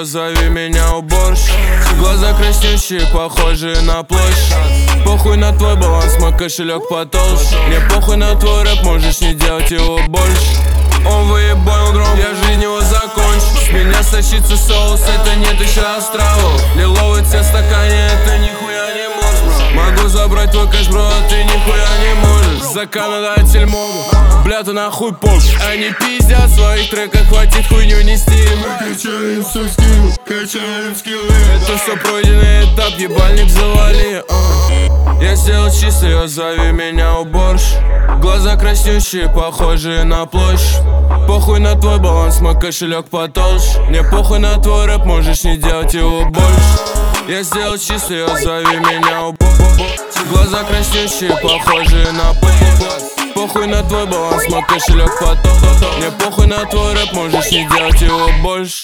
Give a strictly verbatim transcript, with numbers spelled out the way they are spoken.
ее, зови меня уборщик. Глаза краснющие, похожие на площадь. Похуй на твой баланс, мой кошелек потолще. Мне похуй на твой рэп, можешь не делать его больше. Он выебал гром, я жизнь его закончу. С меня сочится соус, это нет еще островов. Лиловый цвет в стакане, это нихуя не может. Могу забрать твой кэш, бро, а ты нихуя не можешь. Законодатель могу, бля, ты нахуй поп. Они пиздят в своих треках, хватит хуйню нести. Мы качаем свой скилл, качаем скиллы. Это все пройденный этап, ебальник завали. Я сделал чисто, ее, зови меня уборщик. Глаза краснющие, похожие на площадь. Похуй на твой баланс, мой кошелек потолще. Мне похуй на твой рэп, можешь не делать его больше. Я сделал чисто, ее, зови меня уборщик. Глаза краснющие, похожие на площадь. Похуй на твой баланс, мой кошелек потолще. Мне похуй на твой рэп, можешь не делать его больше.